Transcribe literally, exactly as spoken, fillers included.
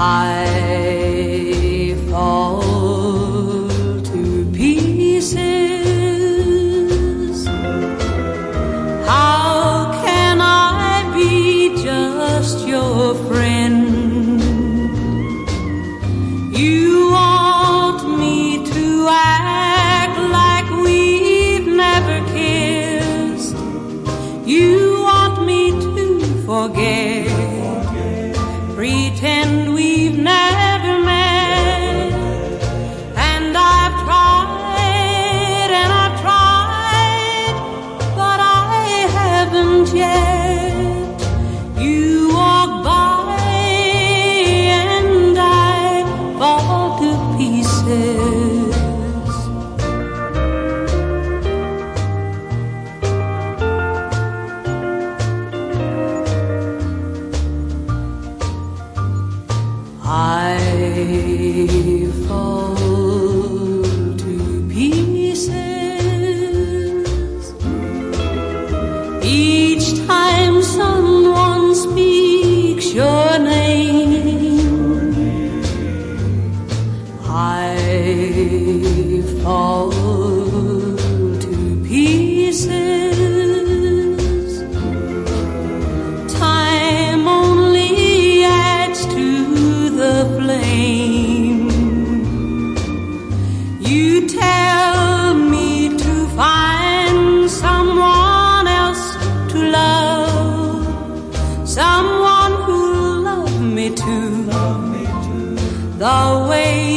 I fall to pieces. How can I be just your friend? You want me to act like we've never kissed. You want me to forget, pretend we've never met. And I've tried and I've tried, but I haven't yet. You walk by and I fall to pieces. I fall to pieces each time someone speaks your name. I fall to pieces. Time only adds to the flame. You tell me to find someone else to love, someone who'll love me too, the way